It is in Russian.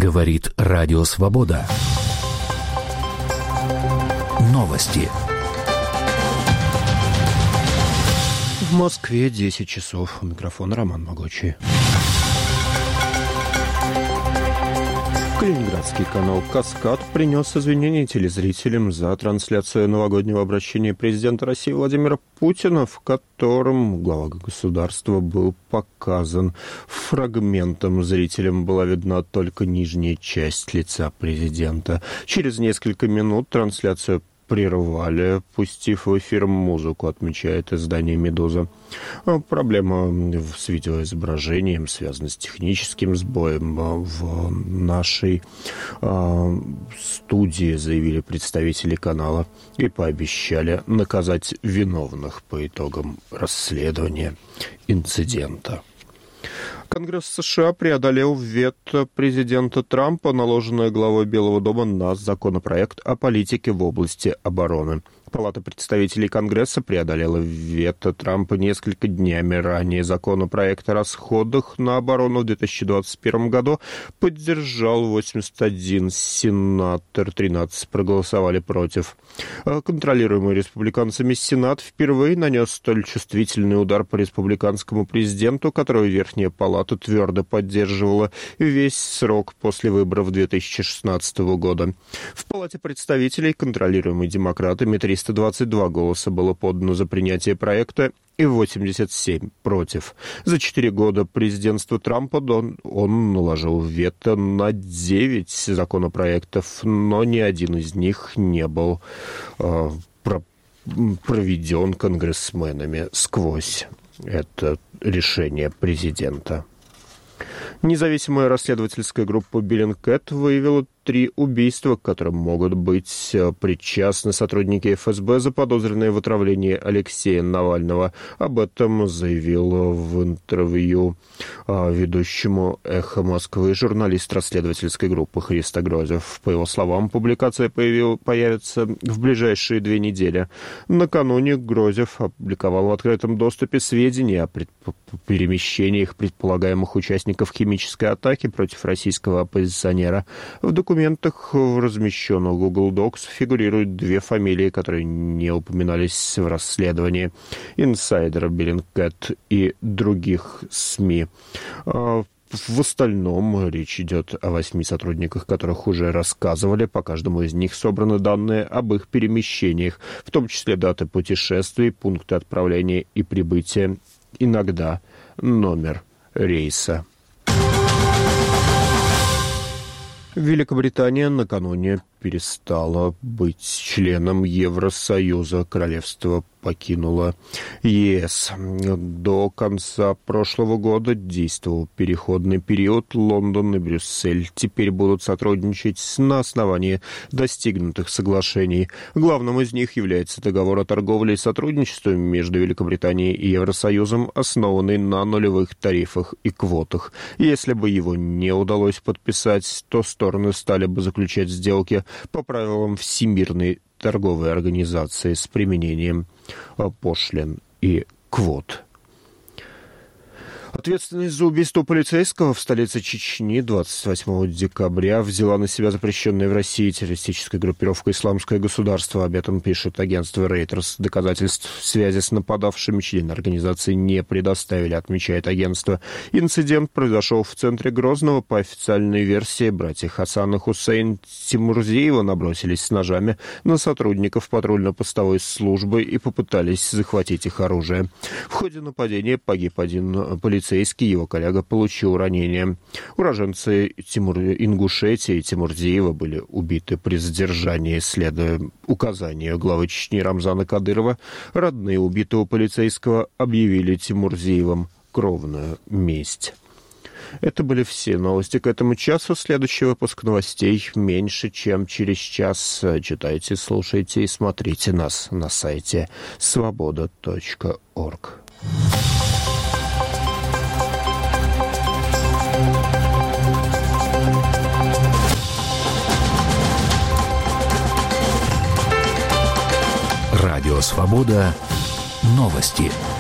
Говорит Радио Свобода. Новости. В Москве 10 часов. У микрофона Роман Могучий. Калининградский канал «Каскад» принес извинения телезрителям за трансляцию новогоднего обращения президента России Владимира Путина, в котором глава государства был показан фрагментом. Зрителям была видна только нижняя часть лица президента. Через несколько минут трансляцию прервали, пустив в эфир музыку, отмечает издание «Медуза». Проблема с видеоизображением связана с техническим сбоем. В нашей студии заявили представители канала и пообещали наказать виновных по итогам расследования инцидента. Конгресс США преодолел вето президента Трампа, наложенное главой Белого дома на законопроект о политике в области обороны. Палата представителей Конгресса преодолела вето Трампа несколько днями ранее. Законопроект о расходах на оборону в 2021 году поддержал 81 сенатор, 13 проголосовали против. Контролируемый республиканцами Сенат впервые нанес столь чувствительный удар по республиканскому президенту, которого Верхняя Палата твердо поддерживала весь срок после выборов 2016 года. В Палате представителей, контролируемой демократами, 322 голоса было подано за принятие проекта и 87 против. За 4 года президентства Трампа он наложил вето на 9 законопроектов, но ни один из них не был проведен конгрессменами сквозь это решение президента. Независимая расследовательская группа Bellingcat выявила 3 убийства, к которым могут быть причастны сотрудники ФСБ, заподозренные в отравлении Алексея Навального. Об этом заявил в интервью ведущему «Эхо Москвы» журналист расследовательской группы Христо Грозев. По его словам, публикация появится в ближайшие 2 недели. Накануне Грозев опубликовал в открытом доступе сведения о перемещениях предполагаемых участников химической атаки против российского оппозиционера. В документах, размещенных в Google Docs, фигурируют 2 фамилии, которые не упоминались в расследовании: инсайдера Bellingcat и других СМИ. В остальном речь идет о 8 сотрудниках, которых уже рассказывали. По каждому из них собраны данные об их перемещениях, в том числе даты путешествий, пункты отправления и прибытия, иногда номер рейса. Великобритания накануне перестала быть членом Евросоюза. Королевство покинуло ЕС. До конца прошлого года действовал переходный период. Лондон и Брюссель теперь будут сотрудничать на основании достигнутых соглашений. Главным из них является договор о торговле и сотрудничестве между Великобританией и Евросоюзом, основанный на нулевых тарифах и квотах. Если бы его не удалось подписать, то стороны стали бы заключать сделки по правилам Всемирной торговой организации с применением пошлин и квот. Ответственность за убийство полицейского в столице Чечни 28 декабря взяла на себя запрещенная в России террористическая группировка «Исламское государство». Об этом пишет агентство Reuters. Доказательств связи с нападавшими члены организации не предоставили, отмечает агентство. Инцидент произошел в центре Грозного. По официальной версии, братья Хасан и Хусейн Тимурзиева набросились с ножами на сотрудников патрульно-постовой службы и попытались захватить их оружие. В ходе нападения погиб один полицейский, его коллега получил ранение. Уроженцы Ингушетии и Тимурзиева были убиты при задержании, следуя указанию главы Чечни Рамзана Кадырова. Родные убитого полицейского объявили Тимурзиевым кровную месть. Это были все новости к этому часу. Следующий выпуск новостей меньше, чем через час. Читайте, слушайте и смотрите нас на сайте svoboda.org. Радио Свобода. Новости.